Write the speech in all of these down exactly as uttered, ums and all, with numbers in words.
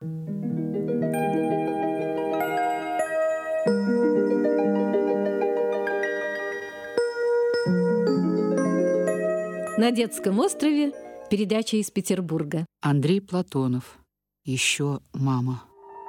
На детском острове. Передача из Петербурга. Андрей Платонов. Еще мама.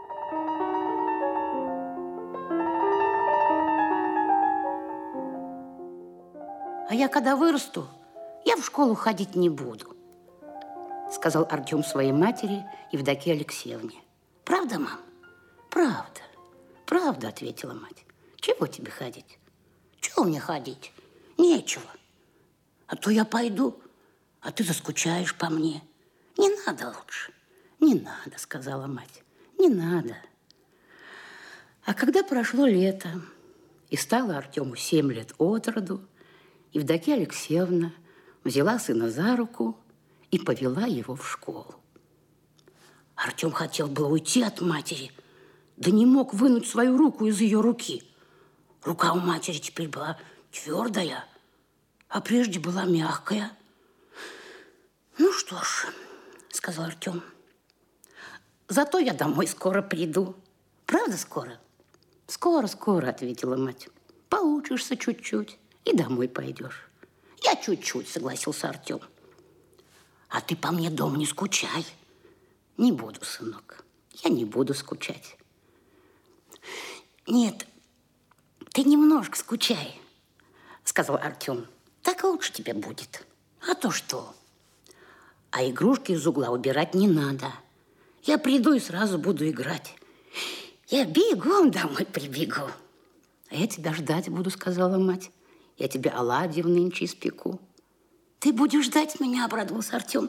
А я когда вырасту, я в школу ходить не буду, сказал Артем своей матери Евдокии Алексеевне. Правда, мам? Правда. Правда, ответила мать. Чего тебе ходить? Чего мне ходить? Нечего. А то я пойду, а ты заскучаешь по мне. Не надо лучше. Не надо, сказала мать. Не надо. А когда прошло лето, и стало Артему семь лет от роду, Евдокия Алексеевна взяла сына за руку и повела его в школу. Артем хотел было уйти от матери, да не мог вынуть свою руку из ее руки. Рука у матери теперь была твердая, а прежде была мягкая. Ну что ж, сказал Артем, зато я домой скоро приду. Правда, скоро? Скоро, скоро, ответила мать. Поучишься чуть-чуть и домой пойдешь. Я чуть-чуть, согласился Артем. А ты по мне дома не скучай. Не буду, сынок, я не буду скучать. Нет, ты немножко скучай, сказал Артем. Так лучше тебе будет. А то что? А игрушки из угла убирать не надо. Я приду и сразу буду играть. Я бегом домой прибегу. А я тебя ждать буду, сказала мать. Я тебе оладьев нынче испеку. Ты будешь ждать меня, обрадовался Артем.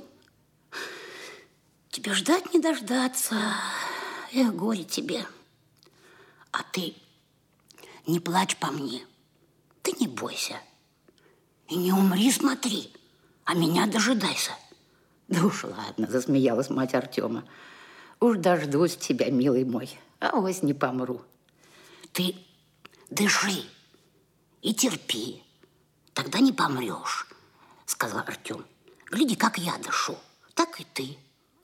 Тебе ждать не дождаться. Эх, горе тебе. А ты не плачь по мне. Ты не бойся. И не умри, смотри, а меня дожидайся. Да уж ладно, засмеялась мать Артема. Уж дождусь тебя, милый мой, а вось не помру. Ты дыши и терпи, тогда не помрешь, сказал Артем. Гляди, как я дышу, так и ты.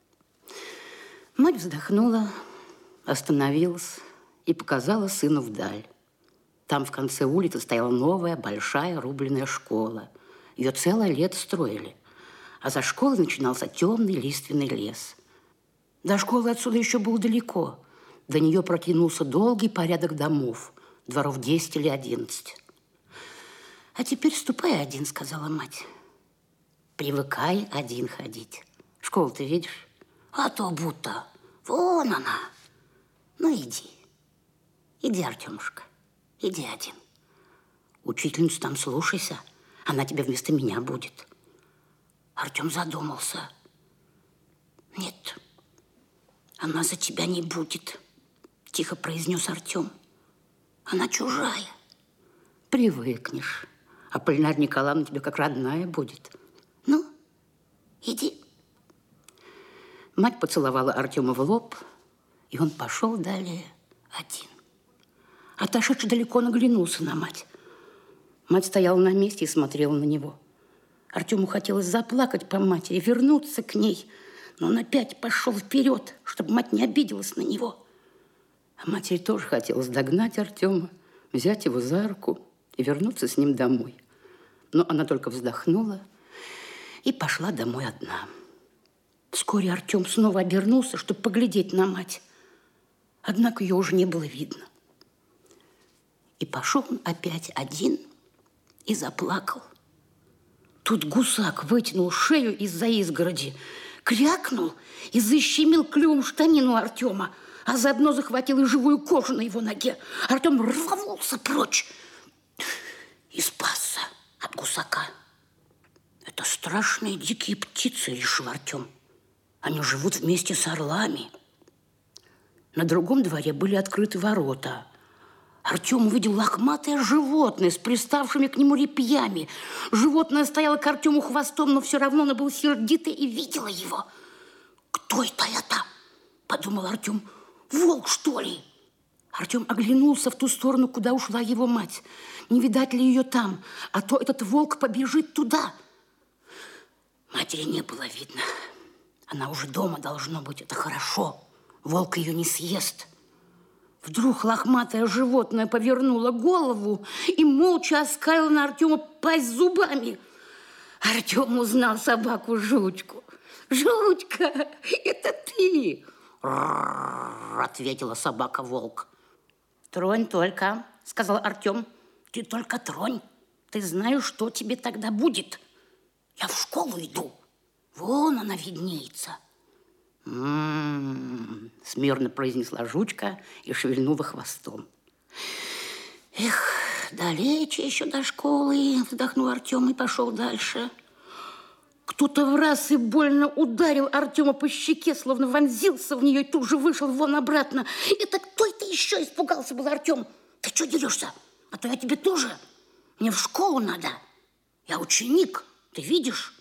Мать вздохнула, остановилась и показала сыну вдаль. Там в конце улицы стояла новая, большая рубленная школа. Ее целое лето строили. А за школой начинался темный лиственный лес. До школы отсюда еще было далеко. До нее протянулся долгий порядок домов. Дворов десять или одиннадцать. А теперь ступай один, сказала мать. Привыкай один ходить. Школу ты видишь? А то будто. Вон она. Ну, иди. Иди, Артемушка. Иди один. Учительницу там слушайся. Она тебе вместо меня будет. Артем задумался. Нет, она за тебя не будет, тихо произнес Артем. Она чужая. Привыкнешь. А Полинарья Николаевна тебе как родная будет. Ну, иди. Мать поцеловала Артема в лоб, и он пошел далее один. Отошедший далеко, наглянулся на мать. Мать стояла на месте и смотрела на него. Артему хотелось заплакать по матери, вернуться к ней, но он опять пошел вперед, чтобы мать не обиделась на него. А матери тоже хотелось догнать Артема, взять его за руку и вернуться с ним домой. Но она только вздохнула и пошла домой одна. Вскоре Артем снова обернулся, чтобы поглядеть на мать. Однако ее уже не было видно. И пошел он опять один и заплакал. Тут гусак вытянул шею из-за изгороди, крякнул и защемил клювом штанину Артема, а заодно захватил и живую кожу на его ноге. Артем рванулся прочь и спасся от гусака. Это страшные дикие птицы, решил Артем. Они живут вместе с орлами. На другом дворе были открыты ворота. Артем увидел лохматое животное с приставшими к нему репьями. Животное стояло к Артему хвостом, но все равно оно было сердито и видело его. «Кто это это?» – подумал Артем. «Волк, что ли?» Артем оглянулся в ту сторону, куда ушла его мать. Не видать ли ее там? А то этот волк побежит туда. Матери не было видно. Она уже дома должно быть. Это хорошо. волк ее не съест. Вдруг лохматое животное повернуло голову и молча оскалило на Артема пасть зубами. Артем узнал собаку Жучку. «Жучка, это ты!» ответила собака-волк. «Тронь только», сказал Артем. «Ты только тронь. Ты знаешь, что тебе тогда будет. Я в школу иду. Вон она виднеется». «М-м-м», смирно произнесла Жучка и шевельнула хвостом. «Эх, далече еще до школы», вздохнул Артем и пошел дальше. Кто-то в раз и больно ударил Артема по щеке, словно вонзился в нее и тут же вышел вон обратно. «Это кто это еще?» испугался был Артем. «Ты что дерешься? А то я тебе тоже. Мне в школу надо. Я ученик, ты видишь?»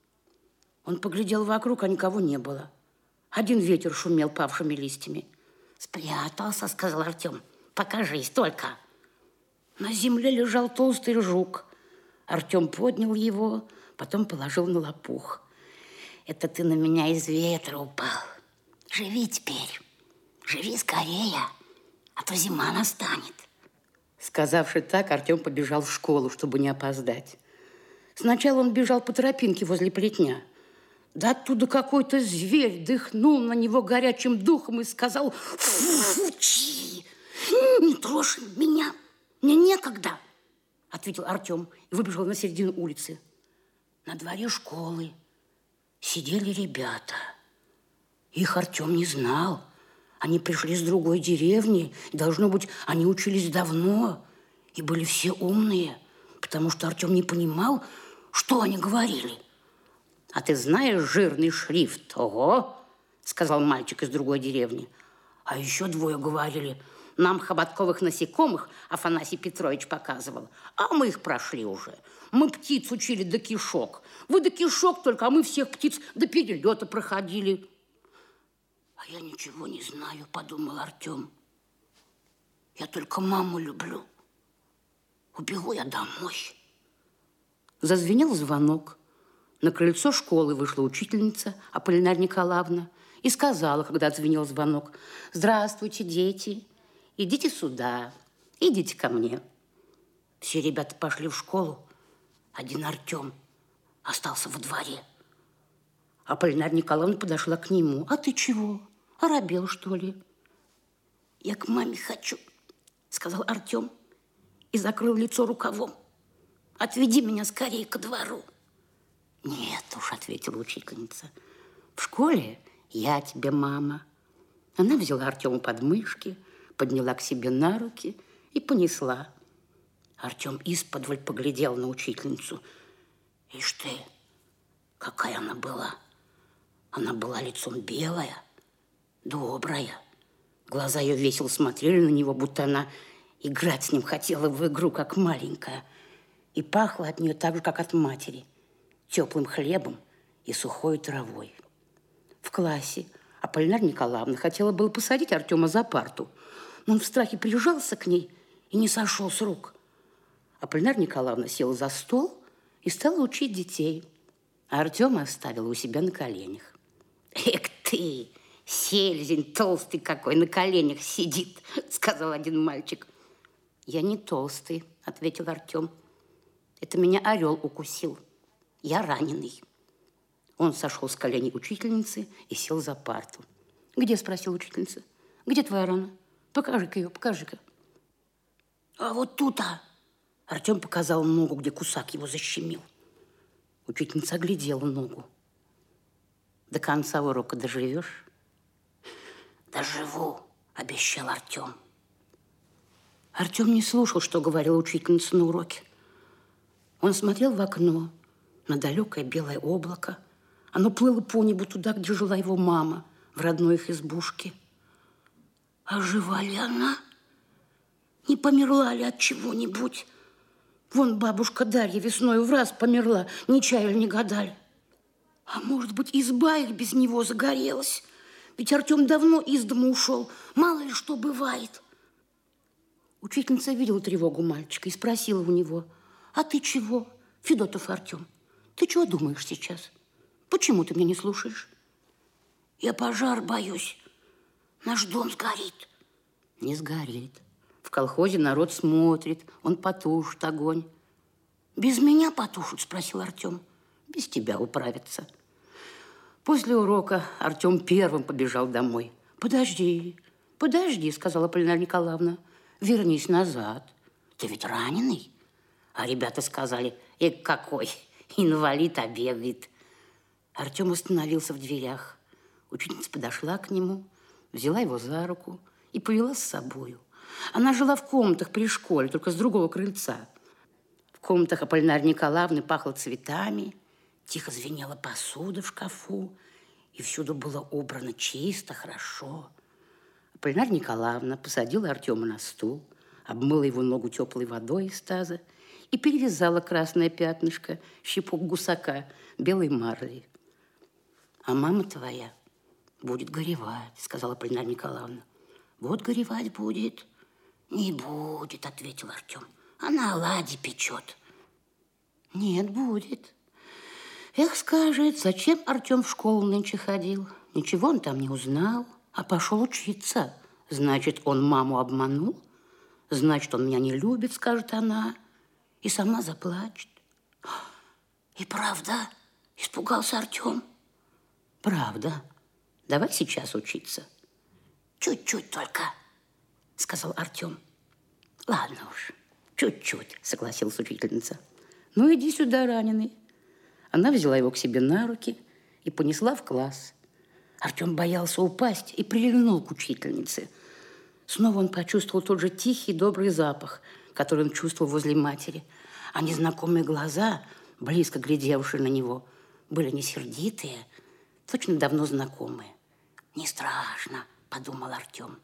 Он поглядел вокруг, а никого не было. Один ветер шумел павшими листьями. «Спрятался», сказал Артем. «Покажись только». На земле лежал толстый жук. Артем поднял его, потом положил на лопух. «Это ты на меня из ветра упал. Живи теперь, живи скорее, а то зима настанет». Сказавши так, Артем побежал в школу, чтобы не опоздать. Сначала он бежал по тропинке возле плетня. Да оттуда какой-то зверь дыхнул на него горячим духом и сказал: «Фу-фу-чи! Не трожь меня, мне некогда!» ответил Артем и выбежал на середину улицы. На дворе школы сидели ребята. Их Артем не знал. Они пришли с другой деревни. Должно быть, они учились давно и были все умные, потому что Артем не понимал, что они говорили. «А ты знаешь жирный шрифт?» «Ого!» – сказал мальчик из другой деревни. А еще двое говорили: «Нам хоботковых насекомых Афанасий Петрович показывал, а мы их прошли уже. Мы птиц учили до кишок. Вы до кишок только, а мы всех птиц до перелета проходили». «А я ничего не знаю», – подумал Артем. «Я только маму люблю. Убегу я домой». Зазвенел звонок. На крыльцо школы вышла учительница Аполлинария Николаевна и сказала, когда отзвенел звонок: «Здравствуйте, дети, идите сюда, идите ко мне». Все ребята пошли в школу, один Артем остался во дворе. Аполлинария Николаевна подошла к нему. «А ты чего, оробел, что ли?» «Я к маме хочу», сказал Артем и закрыл лицо рукавом. «Отведи меня скорее ко двору». «Нет уж», ответила учительница, «в школе я тебе мама». Она взяла Артема под мышки, подняла к себе на руки и понесла. Артем исподволь поглядел на учительницу. Ишь ты, какая она была! Она была лицом белая, добрая. Глаза ее весело смотрели на него, будто она играть с ним хотела в игру, как маленькая. И пахло от нее так же, как от матери, теплым хлебом и сухой травой. В классе Аполлинария Николаевна хотела было посадить Артема за парту, но он в страхе прижался к ней и не сошел с рук. Аполлинария Николаевна села за стол и стала учить детей, а Артема оставила у себя на коленях. «Эх ты, селезень толстый какой, на коленях сидит», сказал один мальчик. «Я не толстый», ответил Артем. «Это меня орел укусил. Я раненый». Он сошел с коленей учительницы и сел за парту. «Где?» – спросила учительница. «Где твоя рана? Покажи-ка ее, покажи-ка». «А вот тут-то!» Артем показал ногу, где кусак его защемил. Учительница оглядела ногу. «До конца урока доживешь?» «Доживу», – обещал Артем. Артем не слушал, что говорила учительница на уроке. Он смотрел в окно на далекое белое облако. Оно плыло по небу туда, где жила его мама, в родной их избушке. А жива ли она? Не померла ли от чего-нибудь? Вон бабушка Дарья весною в раз померла, не чаяли, не гадали. А может быть, изба их без него загорелась? Ведь Артем давно из дома ушел, мало ли что бывает. Учительница видела тревогу мальчика и спросила у него: «А ты чего, Федотов Артем? Ты чего думаешь сейчас? Почему ты меня не слушаешь?» «Я пожар боюсь», наш дом сгорит. Не сгорит. В колхозе народ смотрит, он потушит огонь. Без меня потушат, спросил Артем. Без тебя управятся. После урока Артем первым побежал домой. Подожди, подожди, сказала Полина Николаевна. Вернись назад. Ты ведь раненый? А ребята сказали, э, какой инвалид, а бегает. Артем остановился в дверях. Учительница подошла к нему, взяла его за руку и повела с собою. Она жила в комнатах при школе, только с другого крыльца. В комнатах Аполлинарии Николаевны пахло цветами, тихо звенела посуда в шкафу, и всюду было убрано чисто, хорошо. Аполлинария Николаевна посадила Артема на стул, обмыла его ногу теплой водой из таза и перевязала красное пятнышко, щепок гусака, белой марлей. «А мама твоя будет горевать», — сказала Аполлинария Николаевна. «Вот горевать будет». «Не будет», — ответил Артем. «Она оладьи печет». «Нет, будет. Эх, скажет, зачем Артем в школу нынче ходил? Ничего он там не узнал, а пошел учиться. Значит, он маму обманул? Значит, он меня не любит», — скажет она, и сама заплачет. «И правда?» — испугался Артем. «Правда. Давай сейчас учиться». «Чуть-чуть только», — сказал Артем. «Ладно уж, чуть-чуть», — согласилась учительница. «Ну, иди сюда, раненый». Она взяла его к себе на руки и понесла в класс. Артем боялся упасть и прильнул к учительнице. Снова он почувствовал тот же тихий, добрый запах, который он чувствовал возле матери. А незнакомые глаза, близко глядевшие на него, были не сердитые, точно давно знакомые. «Не страшно», — подумал Артем.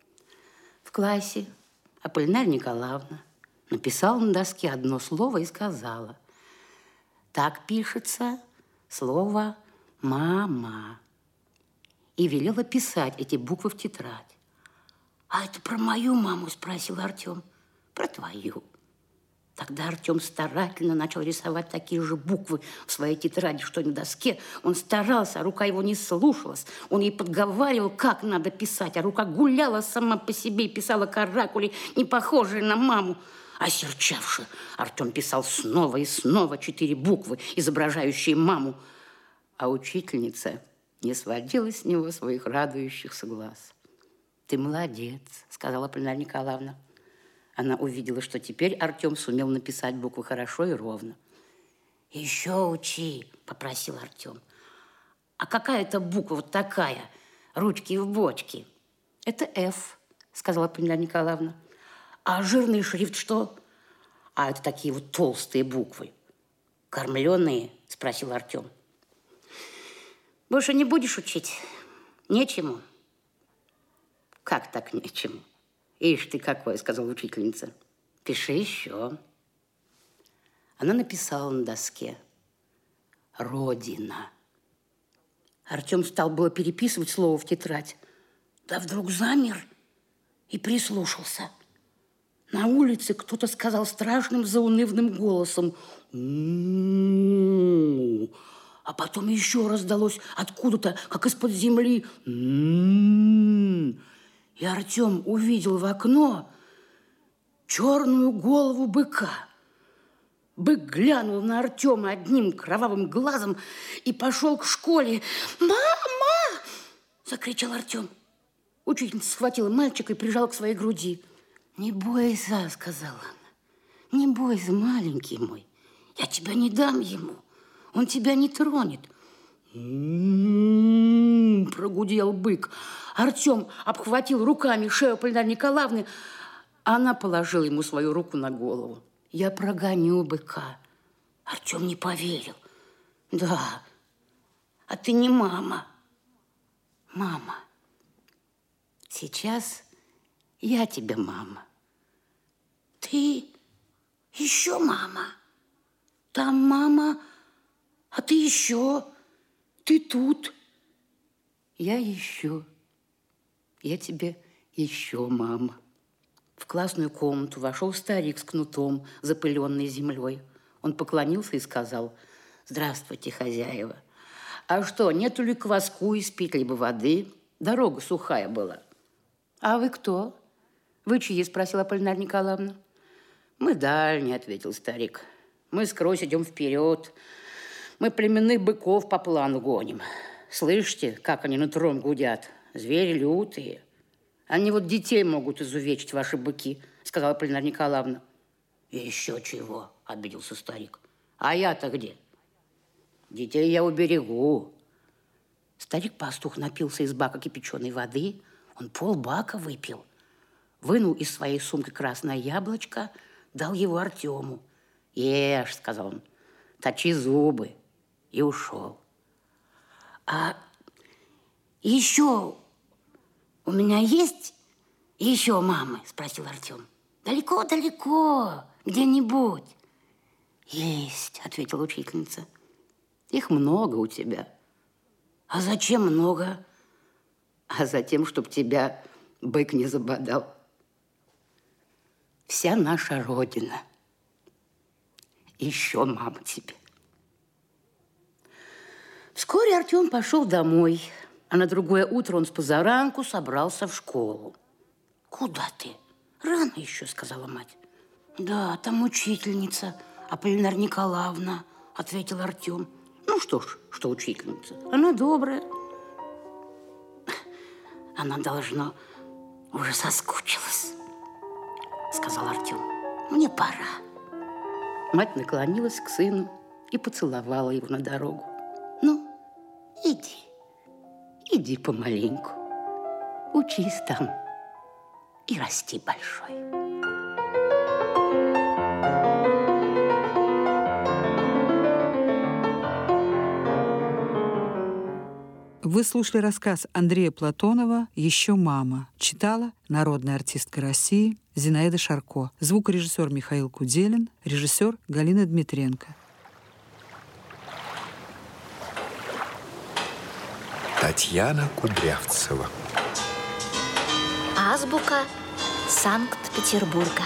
В классе Аполлинария Николаевна написала на доске одно слово и сказала: «Так пишется слово «мама». И велела писать эти буквы в тетрадь. «А это про мою маму?» – спросил Артем. «Про твою». Тогда Артем старательно начал рисовать такие же буквы в своей тетради, что и на доске. Он старался, а рука его не слушалась. Он ей подговаривал, как надо писать, а рука гуляла сама по себе и писала каракули, не похожие на маму. Осерчавши, Артем писал снова и снова четыре буквы, изображающие маму. А учительница не сводила с него своих радующихся глаз. «Ты молодец», — сказала Полина Николаевна. Она увидела, что теперь Артем сумел написать буквы хорошо и ровно. «Еще учи», — попросил Артем. «А какая это буква вот такая? Ручки в бочке?» «Это F», — сказала Полина Николаевна. «А жирный шрифт что?» «А это такие вот толстые буквы». «Кормленные?» — спросил Артем. «Больше не будешь учить? Нечему?» «Как так нечему? Ишь ты какой», — сказала учительница. «Пиши еще». Она написала на доске «Родина». Артем стал было переписывать слово в тетрадь, да вдруг замер и прислушался. На улице кто-то сказал страшным заунывным голосом «У-у-у-у». А потом еще раздалось откуда-то, как из-под земли «У-у-у-у». И Артем увидел в окно черную голову быка. Бык глянул на Артема одним кровавым глазом и пошел к школе. «Мама!» – закричал Артем. Учительница схватила мальчика и прижала к своей груди. «Не бойся», – сказала она. «Не бойся, маленький мой. Я тебя не дам ему. Он тебя не тронет». «М-м-м», прогудел бык. Артем обхватил руками шею Полинарии Николаевны. Она положила ему свою руку на голову. «Я прогоню быка». Артем не поверил. «Да, а ты не мама». «Мама, сейчас я тебе мама». «Ты еще мама?» «Там мама, а ты еще, ты тут». «Я еще, я тебе еще мама». В классную комнату вошел старик с кнутом, запыленный землей. Он поклонился и сказал: «Здравствуйте, хозяева. А что, нету ли кваску испить, либо воды? Дорога сухая была». А вы кто? Вы чьи? Спросила Аполлинария Николаевна. Мы дальние, ответил старик. Мы скрозь идем вперед. Мы племенных быков по плану гоним. Слышите, как они нутром гудят? Звери лютые. Они вот детей могут изувечить, ваши быки, сказала Аполлинария Николаевна. Еще чего, обиделся старик. А я-то где? Детей я уберегу. Старик-пастух напился из бака кипяченой воды. Он полбака выпил. Вынул из своей сумки красное яблочко, дал его Артему. «Ешь», — сказал он, — «точи зубы». И ушел. «А еще у меня есть еще мамы?» — спросил Артем. «Далеко-далеко, где-нибудь». «Есть», — ответила учительница. «Их много у тебя». «А зачем много?» «А затем, чтоб тебя бык не забодал. Вся наша Родина. Еще мама тебе». Вскоре Артем пошел домой, а на другое утро он с позаранку собрался в школу. «Куда ты? Рано еще», — сказала мать. «Да, там учительница Аполлинария Николаевна», — ответил Артем. «Ну что ж, что учительница? Она добрая. Она, должно, уже соскучилась», — сказал Артем. «Мне пора». Мать наклонилась к сыну и поцеловала его на дорогу. «Ну, иди, иди помаленьку, учись там и расти большой». Вы слушали рассказ Андрея Платонова «Еще мама». Читала народная артистка России Зинаида Шарко. Звукорежиссер Михаил Куделин, режиссер Галина Дмитренко. Татьяна Кудрявцева. Азбука Санкт-Петербурга.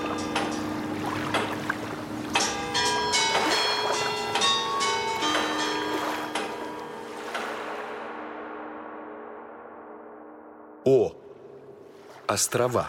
О. Острова.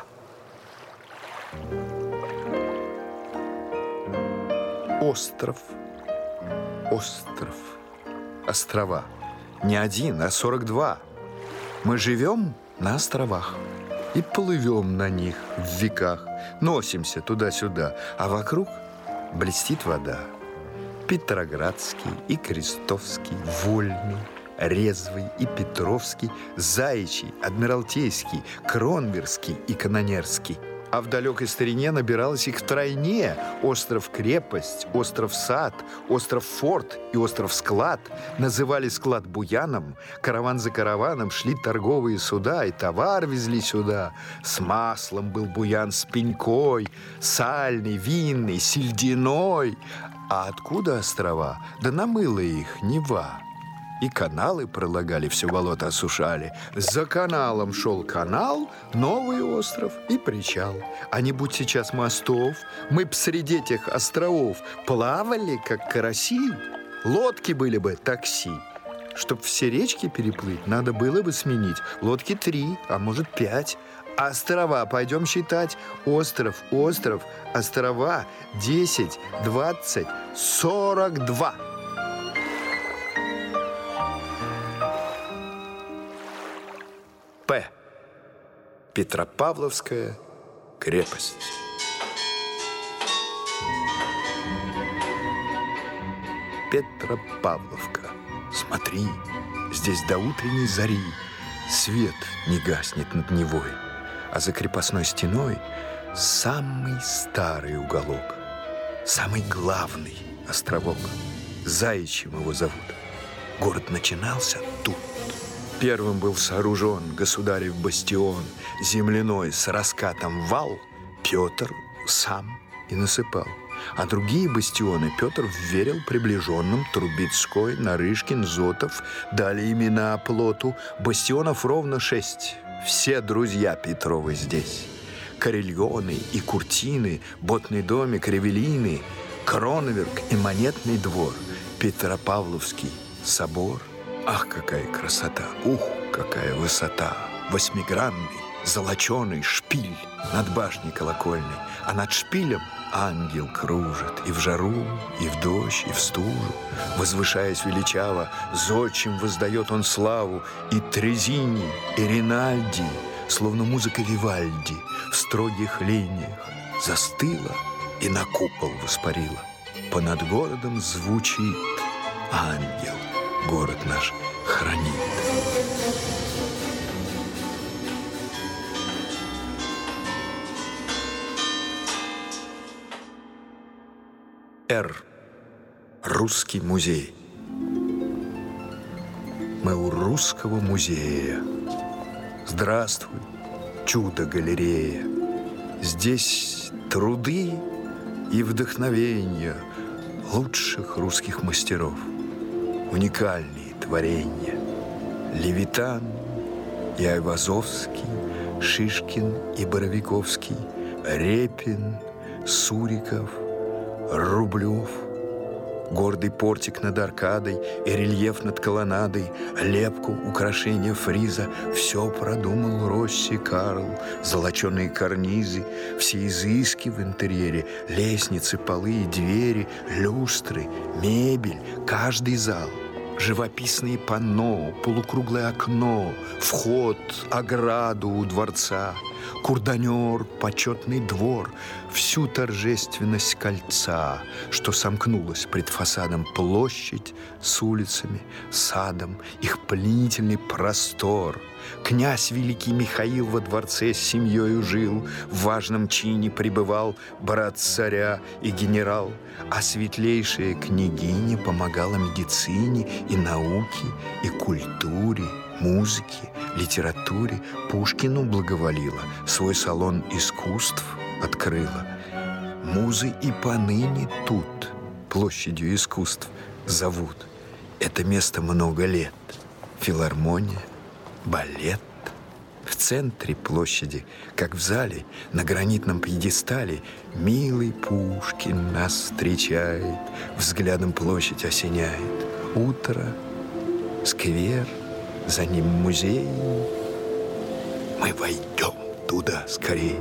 Остров. Остров. Острова. Не один, а сорок два. Мы живем на островах и плывем на них в веках, носимся туда-сюда, а вокруг блестит вода. Петроградский и Крестовский, Вольный, Резвый и Петровский, Заячий, Адмиралтейский, Кронверский и Канонерский. А в далекой старине набиралось их втройне: остров-крепость, остров-сад, остров-форт и остров-склад. Называли склад буяном, караван за караваном шли торговые суда, и товар везли сюда. С маслом был буян, с пенькой, сальный, винный, сельдяной. А откуда острова? Да намыла их Нева. И каналы пролагали, все болото осушали. За каналом шел канал, новый остров и причал. А не будь сейчас мостов, мы б среди этих островов плавали, как караси. Лодки были бы такси. Чтоб все речки переплыть, надо было бы сменить лодки три, а может пять. Острова пойдем считать. Остров, остров, острова десять, двадцать, сорок два. П. Петропавловская крепость. Петропавловка. Смотри, здесь до утренней зари свет не гаснет над Невой, а за крепостной стеной самый старый уголок, самый главный островок. Заячьим его зовут. Город начинался тут. Первым был сооружен государев бастион, земляной с раскатом вал, Петр сам и насыпал. А другие бастионы Петр вверил приближенным: Трубецкой, Нарышкин, Зотов. Дали имена плоту. Бастионов ровно шесть. Все друзья Петровы здесь. Карельоны и Куртины, Ботный домик, Ревелины, Кронверк и Монетный двор, Петропавловский собор. Ах, какая красота! Ух, какая высота! Восьмигранный, золоченый шпиль над башней колокольной, а над шпилем ангел кружит и в жару, и в дождь, и в стужу. Возвышаясь величаво, зодчим воздает он славу и Трезини, и Ринальди, словно музыка Вивальди в строгих линиях застыла и на купол воспарила. Понад городом звучит ангел, город наш хранит. Р. Русский музей. Мы у русского музея. Здравствуй, чудо-галерея. Здесь труды и вдохновения лучших русских мастеров. Уникальные творения. Левитан и Айвазовский, Шишкин и Боровиковский, Репин, Суриков, Рублев, гордый портик над аркадой и рельеф над колоннадой, лепку, украшения фриза — все продумал Росси Карл. Золоченые карнизы, все изыски в интерьере, лестницы, полы и двери, люстры, мебель, каждый зал. Живописные панно, полукруглое окно, вход, ограду у дворца, курданер, почетный двор, всю торжественность кольца, что сомкнулась пред фасадом площадь с улицами, садом, их пленительный простор. Князь великий Михаил во дворце с семьей жил, в важном чине пребывал брат царя и генерал, а светлейшая княгиня помогала медицине и науке, и культуре, музыке, литературе. Пушкину благоволила, свой салон искусств открыла. Музы и поныне тут площадью искусств зовут. Это место много лет. Филармония, балет. В центре площади, как в зале, на гранитном пьедестале, милый Пушкин нас встречает, взглядом площадь осеняет. Утро, сквер, за ним музей. Мы войдем туда скорее.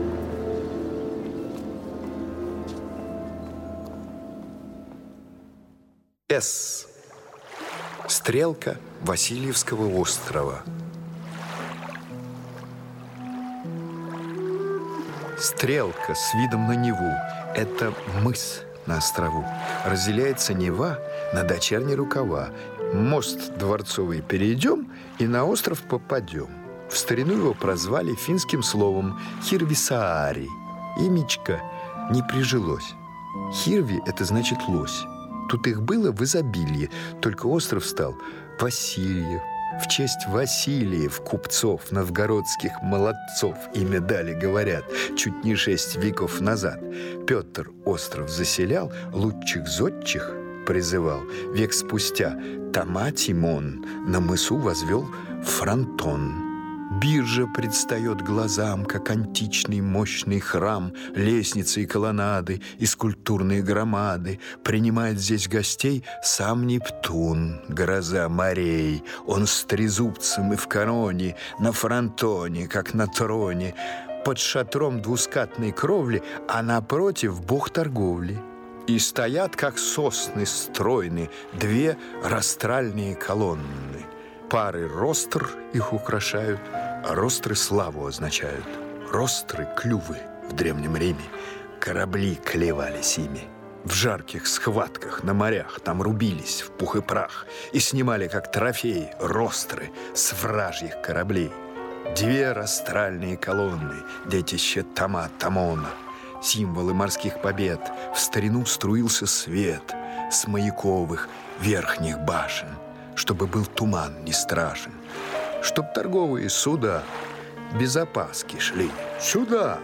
С. Стрелка Васильевского острова. Стрелка с видом на Неву – это мыс на острову. Разделяется Нева на дочерние рукава. Мост Дворцовый перейдем и на остров попадем. В старину его прозвали финским словом Хирвисаари. Имечко не прижилось. Хирви – это значит лось. Тут их было в изобилии, только остров стал Васильев. В честь Васильев, купцов, новгородских молодцов, имя дали, говорят, чуть не шесть веков назад. Петр остров заселял, лучших зодчих призывал. Век спустя Тома Тимон на мысу возвел фронтон. Биржа предстает глазам, как античный мощный храм, лестницы и колоннады, и скульптурные громады. Принимает здесь гостей сам Нептун, гроза морей. Он с трезубцем и в короне, на фронтоне, как на троне, под шатром двускатной кровли, а напротив бог торговли. И стоят, как сосны стройны, две растральные колонны. Пары ростр их украшают, а ростры славу означают. Ростры — клювы в Древнем Риме. Корабли клевались ими. В жарких схватках на морях там рубились в пух и прах и снимали, как трофеи, ростры с вражьих кораблей. Две растральные колонны, детище Тома Тамона, символы морских побед. В старину струился свет с маяковых верхних башен, чтобы был туман не страшен, чтоб торговые суда без опаски шли сюда.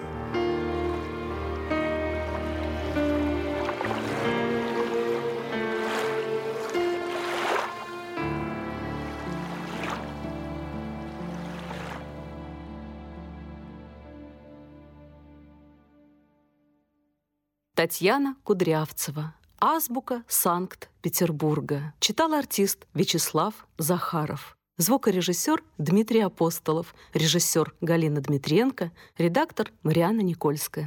Татьяна Кудрявцева. Азбука Санкт-Петербурга. Читал артист Вячеслав Захаров. Звукорежиссер Дмитрий Апостолов, режиссер Галина Дмитриенко, редактор Марианна Никольская.